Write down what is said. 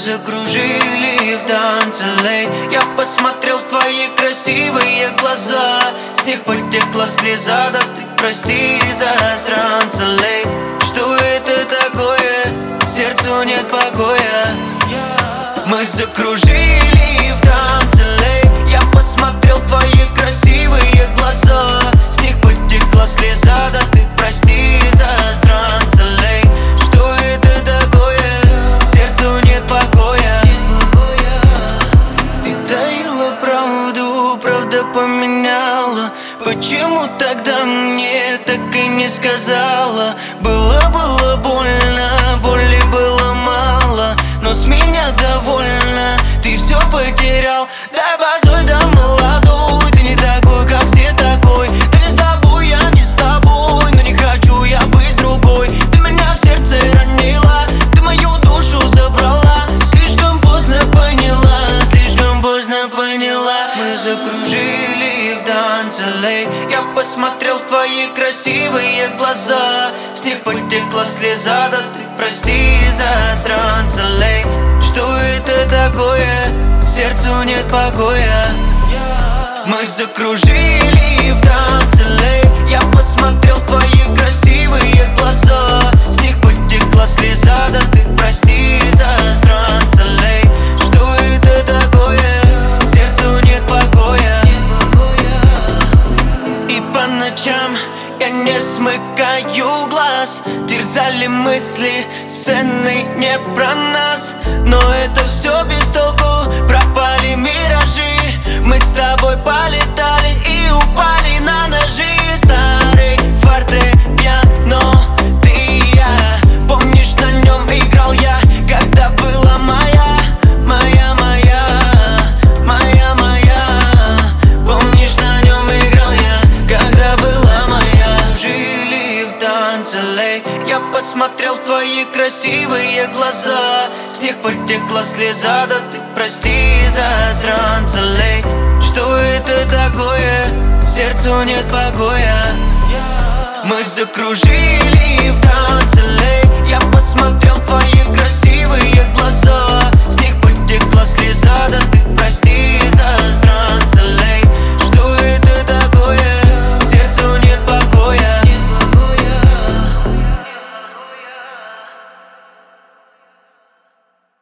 закружили в танце, лей. Я посмотрел в твои красивые глаза, с них потекла слеза, да ты прости, засранца, лей. Что это такое? Сердцу нет покоя. Мы закружили в танце, лей. Я посмотрел в твои красивые глаза, с них потекла слеза, да ты прости, засранца, лей. Что это такое? Сердцу нет покоя. Ты таила правду, правда поменяла. Почему тогда мне так и не сказала? Было больно, боли было мало, но с меня довольна, ты все потерял. Дай базой, да молодой, ты не такой, как все такой. Да не с тобой, я не с тобой, но не хочу я быть с другой. Ты меня в сердце ранила, ты мою душу забрала. Слишком поздно поняла, слишком поздно поняла. Мы закружили в танце, лей. Я посмотрел в твои красивые глаза, с них потекла слеза, да ты прости, засранца, лей. Что это такое? Сердцу нет покоя. Мы закружили в танце, лей. Я посмотрел в твои красивые глаза, с них потекла слеза, да ты прости, засранца, лей. Что это такое? Сердцу нет покоя. И по ночам я не смыкаю глаз, терзали мысли, сцены не про нас. Но это все без толку, пропали миражи. Мы с тобой полетали и упали на ножи. Старый фортепиано, ты и я. Помнишь, на нем играл я, когда была моя. Помнишь, на нем играл я, когда была моя. Жили в танце, лей. Я посмотрел в твои красивые глаза, с них потекла слеза, да ты прости, засранца, лей. Что это такое? Сердцу нет покоя. Мы закружили в танце, лей. Я посмотрел